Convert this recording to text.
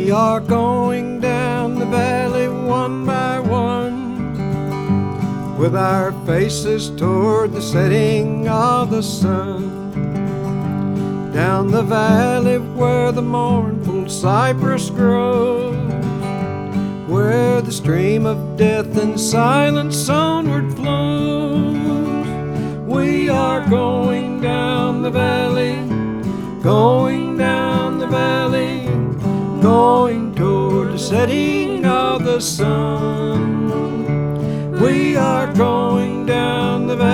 We are going down the valley one by one, with our faces toward the setting of the sun. Down the valley where the mournful cypress grows, where the stream of death and silence onward flows. We are going down the valley, going down the valley, going toward the setting of the sun. We are going down the valley.